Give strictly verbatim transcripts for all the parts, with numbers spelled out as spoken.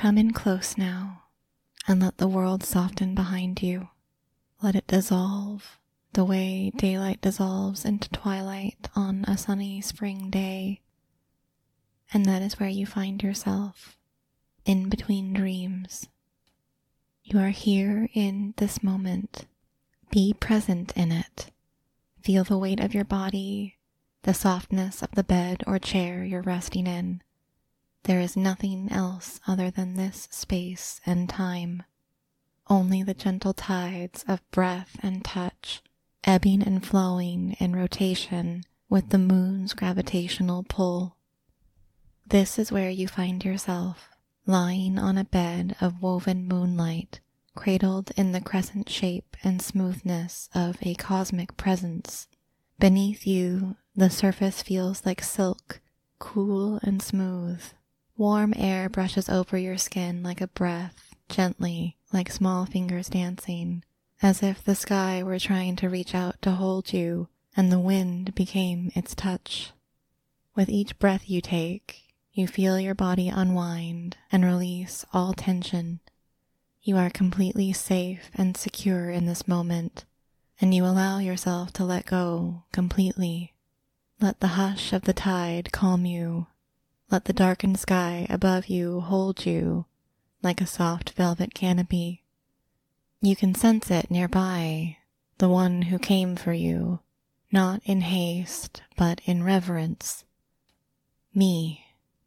Come in close now, and let the world soften behind you. Let it dissolve the way daylight dissolves into twilight on a sunny spring day. And that is where you find yourself, in between dreams. You are here in this moment. Be present in it. Feel the weight of your body, the softness of the bed or chair you're resting in. There is nothing else other than this space and time. Only the gentle tides of breath and touch, ebbing and flowing in rotation with the moon's gravitational pull. This is where you find yourself, lying on a bed of woven moonlight, cradled in the crescent shape and smoothness of a cosmic presence. Beneath you, the surface feels like silk, cool and smooth. Warm air brushes over your skin like a breath, gently, like small fingers dancing, as if the sky were trying to reach out to hold you, and the wind became its touch. With each breath you take, you feel your body unwind and release all tension. You are completely safe and secure in this moment, and you allow yourself to let go completely. Let the hush of the tide calm you. Let the darkened sky above you hold you like a soft velvet canopy. You can sense it nearby, the one who came for you, not in haste, but in reverence. Me.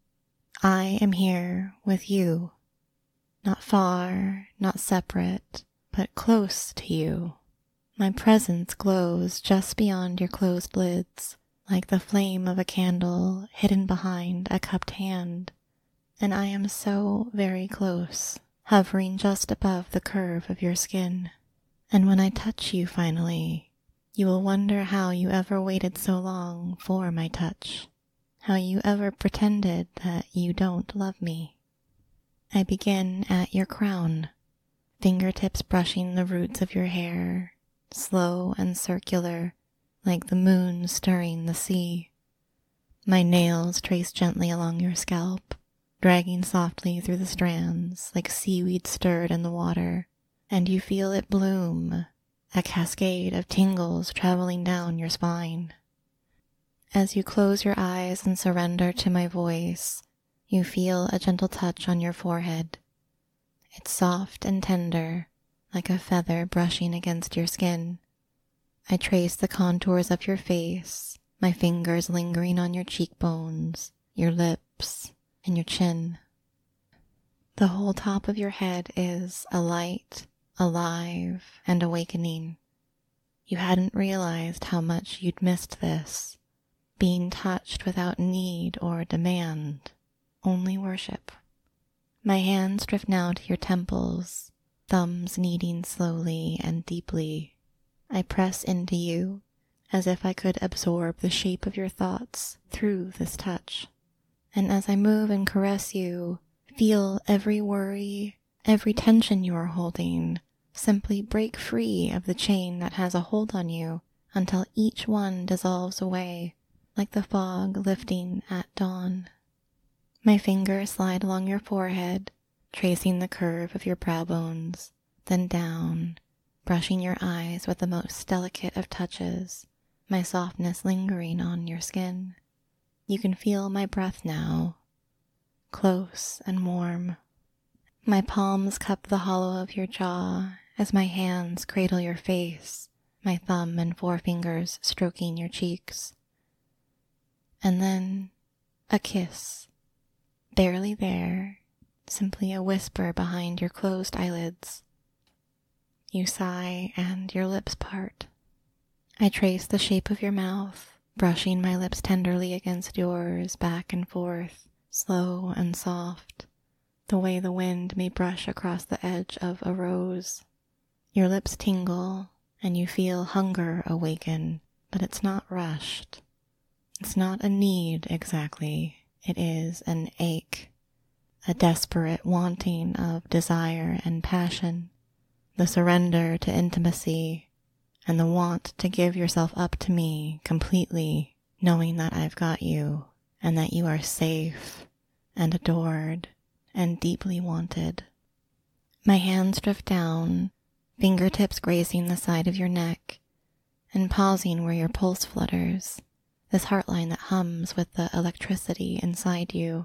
I am here with you, not far, not separate, but close to you. My presence glows just beyond your closed lids, like the flame of a candle hidden behind a cupped hand, and I am so very close, hovering just above the curve of your skin. And when I touch you finally, you will wonder how you ever waited so long for my touch, how you ever pretended that you don't love me. I begin at your crown, fingertips brushing the roots of your hair, slow and circular, like the moon stirring the sea. My nails trace gently along your scalp, dragging softly through the strands like seaweed stirred in the water, and you feel it bloom, a cascade of tingles traveling down your spine. As you close your eyes and surrender to my voice, you feel a gentle touch on your forehead. It's soft and tender, like a feather brushing against your skin. I trace the contours of your face, my fingers lingering on your cheekbones, your lips, and your chin. The whole top of your head is alight, alive, and awakening. You hadn't realized how much you'd missed this, being touched without need or demand, only worship. My hands drift now to your temples, thumbs kneading slowly and deeply. I press into you as if I could absorb the shape of your thoughts through this touch. And as I move and caress you, feel every worry, every tension you are holding, simply break free of the chain that has a hold on you until each one dissolves away, like the fog lifting at dawn. My fingers slide along your forehead, tracing the curve of your brow bones, then down, brushing your eyes with the most delicate of touches, my softness lingering on your skin. You can feel my breath now, close and warm. My palms cup the hollow of your jaw as my hands cradle your face, my thumb and forefingers stroking your cheeks. And then a kiss, barely there, simply a whisper behind your closed eyelids. You sigh and your lips part. I trace the shape of your mouth, brushing my lips tenderly against yours, back and forth, slow and soft, the way the wind may brush across the edge of a rose. Your lips tingle, and you feel hunger awaken, but it's not rushed. It's not a need exactly, it is an ache, a desperate wanting of desire and passion, the surrender to intimacy, and the want to give yourself up to me completely, knowing that I've got you, and that you are safe and adored and deeply wanted. My hands drift down, fingertips grazing the side of your neck, and pausing where your pulse flutters, this heartline that hums with the electricity inside you.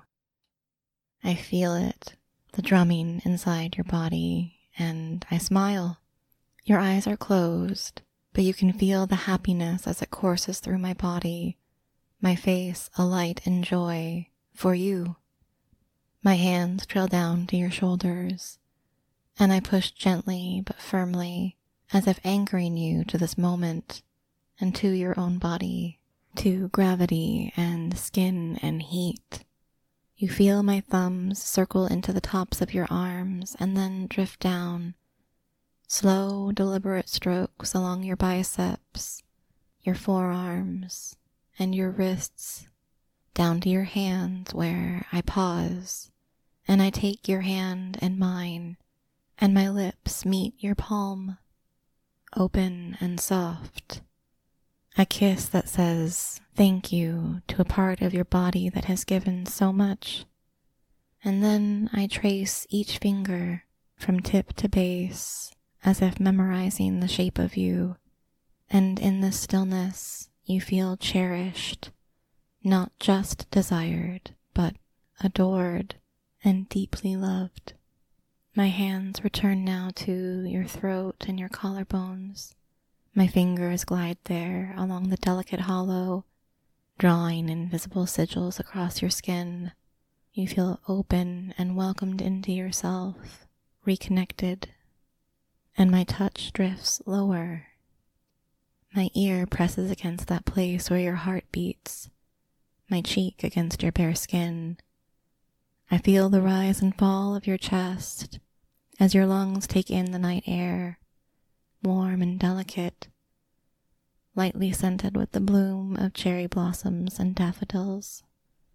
I feel it, the drumming inside your body, and I smile. Your eyes are closed, but you can feel the happiness as it courses through my body, my face alight in joy for you. My hands trail down to your shoulders, and I push gently but firmly, as if anchoring you to this moment and to your own body, to gravity and skin and heat. You feel my thumbs circle into the tops of your arms and then drift down, slow, deliberate strokes along your biceps, your forearms, and your wrists, down to your hands where I pause, and I take your hand in mine, and my lips meet your palm, open and soft. A kiss that says thank you to a part of your body that has given so much. And then I trace each finger from tip to base, as if memorizing the shape of you. And in this stillness, you feel cherished, not just desired, but adored and deeply loved. My hands return now to your throat and your collarbones. My fingers glide there along the delicate hollow, drawing invisible sigils across your skin. You feel open and welcomed into yourself, reconnected, and my touch drifts lower. My ear presses against that place where your heart beats, my cheek against your bare skin. I feel the rise and fall of your chest as your lungs take in the night air, warm and delicate, lightly scented with the bloom of cherry blossoms and daffodils.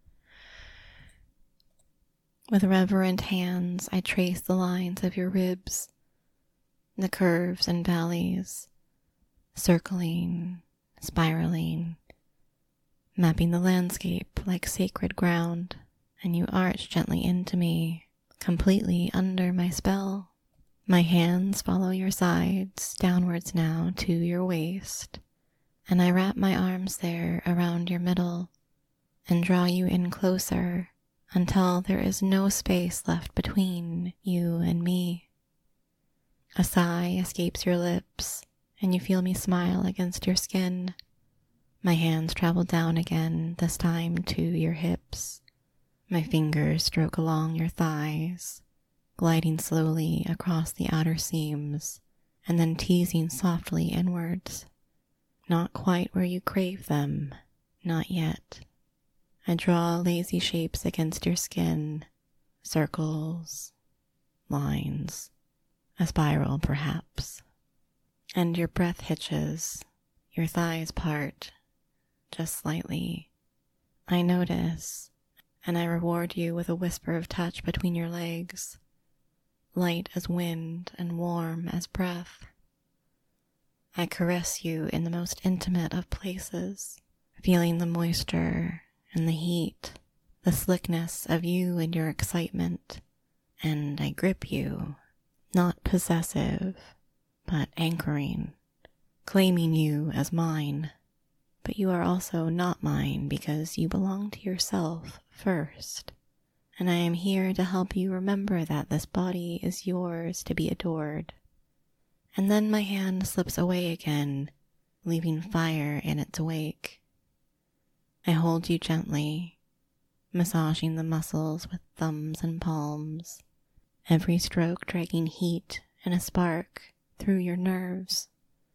With reverent hands, I trace the lines of your ribs, the curves and valleys, circling, spiraling, mapping the landscape like sacred ground, and you arch gently into me, completely under my spell. My hands follow your sides, downwards now to your waist, and I wrap my arms there around your middle and draw you in closer until there is no space left between you and me. A sigh escapes your lips, and you feel me smile against your skin. My hands travel down again, this time to your hips. My fingers stroke along your thighs, gliding slowly across the outer seams, and then teasing softly inwards. Not quite where you crave them, not yet. I draw lazy shapes against your skin, circles, lines, a spiral perhaps. And your breath hitches, your thighs part, just slightly. I notice, and I reward you with a whisper of touch between your legs, light as wind and warm as breath. I caress you in the most intimate of places, feeling the moisture and the heat, the slickness of you and your excitement, and I grip you, not possessive, but anchoring, claiming you as mine. But you are also not mine because you belong to yourself first, and I am here to help you remember that this body is yours to be adored. And then my hand slips away again, leaving fire in its wake. I hold you gently, massaging the muscles with thumbs and palms, every stroke dragging heat and a spark through your nerves.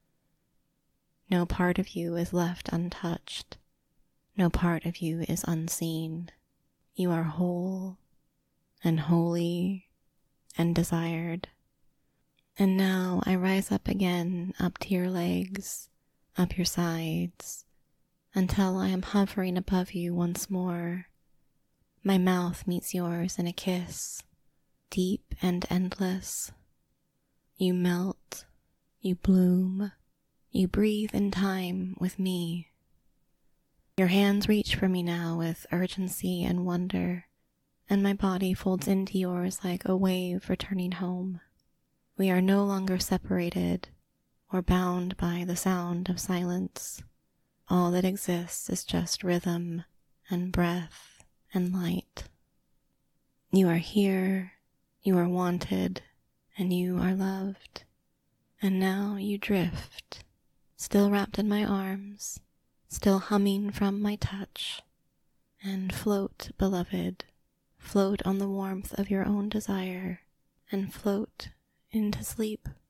No part of you is left untouched. No part of you is unseen. You are whole and holy and desired. And now I rise up again, up to your legs, up your sides, until I am hovering above you once more. My mouth meets yours in a kiss, deep and endless. You melt, you bloom, you breathe in time with me. Your hands reach for me now with urgency and wonder, and my body folds into yours like a wave returning home. We are no longer separated or bound by the sound of silence. All that exists is just rhythm and breath and light. You are here, you are wanted, and you are loved. And now you drift, still wrapped in my arms, still humming from my touch. And float, beloved, float on the warmth of your own desire, and float into sleep.